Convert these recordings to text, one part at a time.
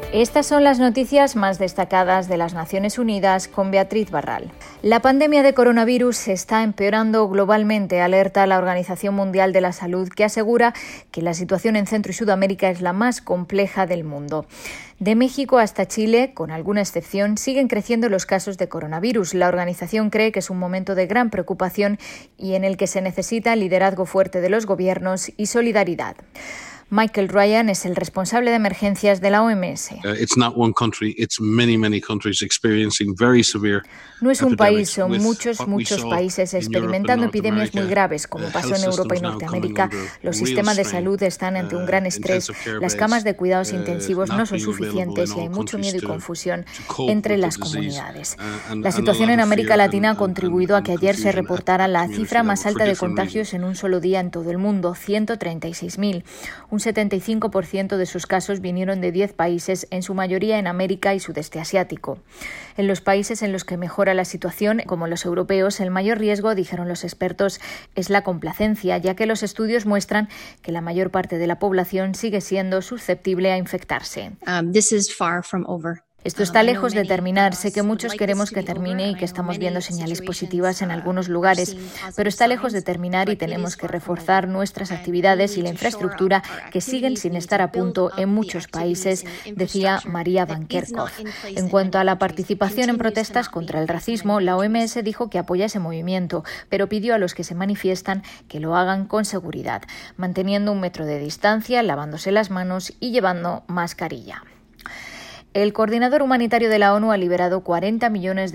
Estas son las noticias más destacadas de las Naciones Unidas con Beatriz Barral. La pandemia de coronavirus se está empeorando globalmente, alerta la Organización Mundial de la Salud, que asegura que la situación en Centro y Sudamérica es la más compleja del mundo. De México hasta Chile, con alguna excepción, siguen creciendo los casos de coronavirus. La organización cree que es un momento de gran preocupación y en el que se necesita liderazgo fuerte de los gobiernos y solidaridad. Michael Ryan es el responsable de emergencias de la OMS. No es un país, son muchos países experimentando epidemias muy graves, como pasó en Europa y Norteamérica. Los sistemas de salud están ante un gran estrés, las camas de cuidados intensivos no son suficientes y hay mucho miedo y confusión entre las comunidades. La situación en América Latina ha contribuido a que ayer se reportara la cifra más alta de contagios en un solo día en todo el mundo, 136.000. Un 75% de sus casos vinieron de 10 países, en su mayoría en América y sudeste asiático. En los países en los que mejora la situación, como los europeos, el mayor riesgo, dijeron los expertos, es la complacencia, ya que los estudios muestran que la mayor parte de la población sigue siendo susceptible a infectarse. Esto está lejos de terminar. Sé que muchos queremos que termine y que estamos viendo señales positivas en algunos lugares, pero está lejos de terminar y tenemos que reforzar nuestras actividades y la infraestructura que siguen sin estar a punto en muchos países, decía María Van Kerkhove. En cuanto a la participación en protestas contra el racismo, la OMS dijo que apoya ese movimiento, pero pidió a los que se manifiestan que lo hagan con seguridad, manteniendo 1 metro de distancia, lavándose las manos y llevando mascarilla. El coordinador humanitario de la ONU ha liberado $40 millones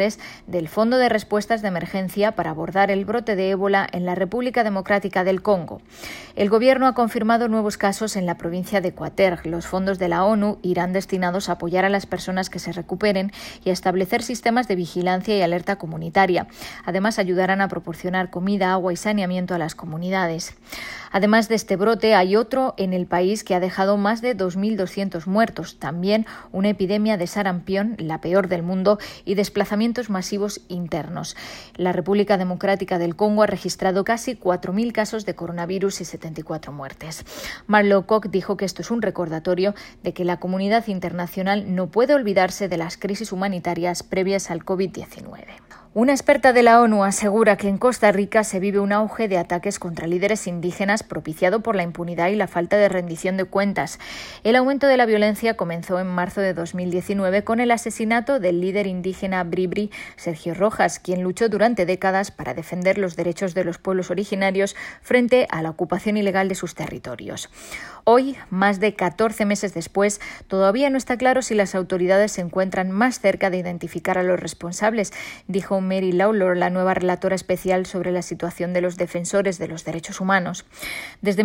del Fondo de Respuestas de Emergencia para abordar el brote de ébola en la República Democrática del Congo. El gobierno ha confirmado nuevos casos en la provincia de Equateur. Los fondos de la ONU irán destinados a apoyar a las personas que se recuperen y a establecer sistemas de vigilancia y alerta comunitaria. Además, ayudarán a proporcionar comida, agua y saneamiento a las comunidades. Además de este brote, hay otro en el país que ha dejado más de 2.200 muertos. También una epidemia de sarampión, la peor del mundo, y desplazamientos masivos internos. La República Democrática del Congo ha registrado casi 4.000 casos de coronavirus y 74 muertes. Mark Lowcock dijo que esto es un recordatorio de que la comunidad internacional no puede olvidarse de las crisis humanitarias previas al COVID-19. Una experta de la ONU asegura que en Costa Rica se vive un auge de ataques contra líderes indígenas propiciado por la impunidad y la falta de rendición de cuentas. El aumento de la violencia comenzó en marzo de 2019 con el asesinato del líder indígena Bribri, Sergio Rojas, quien luchó durante décadas para defender los derechos de los pueblos originarios frente a la ocupación ilegal de sus territorios. Hoy, más de 14 meses después, todavía no está claro si las autoridades se encuentran más cerca de identificar a los responsables, dijo Mary Lawlor, la nueva relatora especial sobre la situación de los defensores de los derechos humanos. Desde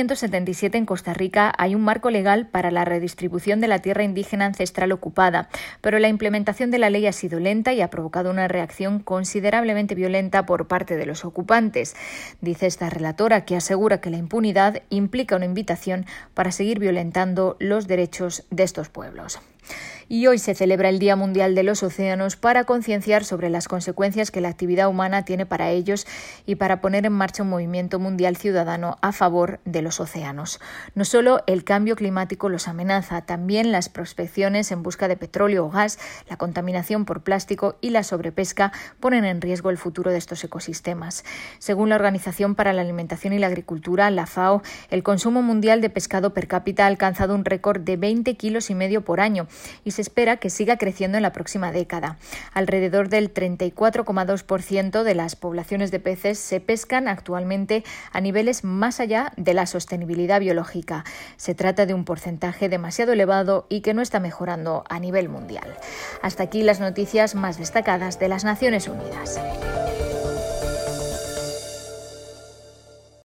1977 en Costa Rica hay un marco legal para la redistribución de la tierra indígena ancestral ocupada, pero la implementación de la ley ha sido lenta y ha provocado una reacción considerablemente violenta por parte de los ocupantes. Dice esta relatora, que asegura que la impunidad implica una invitación para seguir violentando los derechos de estos pueblos. Y hoy se celebra el Día Mundial de los Océanos para concienciar sobre las consecuencias que la actividad humana tiene para ellos y para poner en marcha un movimiento mundial ciudadano a favor de los océanos. No solo el cambio climático los amenaza, también las prospecciones en busca de petróleo o gas, la contaminación por plástico y la sobrepesca ponen en riesgo el futuro de estos ecosistemas. Según la Organización para la Alimentación y la Agricultura, la FAO, el consumo mundial de pescado per cápita ha alcanzado un récord de 20,5 kilos por año y se espera que siga creciendo en la próxima década. Alrededor del 34,2% de las poblaciones de peces se pescan actualmente a niveles más allá de la sostenibilidad biológica. Se trata de un porcentaje demasiado elevado y que no está mejorando a nivel mundial. Hasta aquí las noticias más destacadas de las Naciones Unidas.